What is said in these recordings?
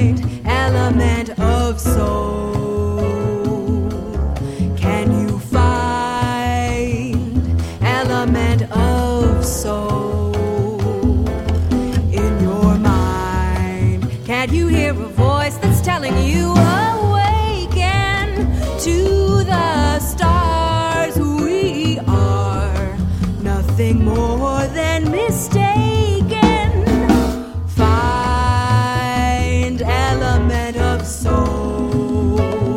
element of soul? Can you find element of soul in your mind? Can't you hear a voice that's telling you awaken to the stars? We are nothing more than mistaken. Find element of soul.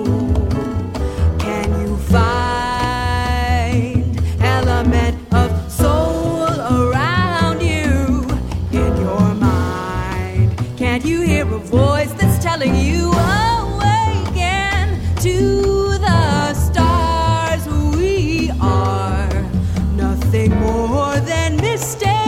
Can you find element of soul around you in your mind? Can't you hear a voice that's telling you awaken to the stars? We are nothing more than mistaken.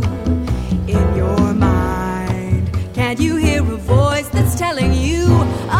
Can't you hear a voice that's telling you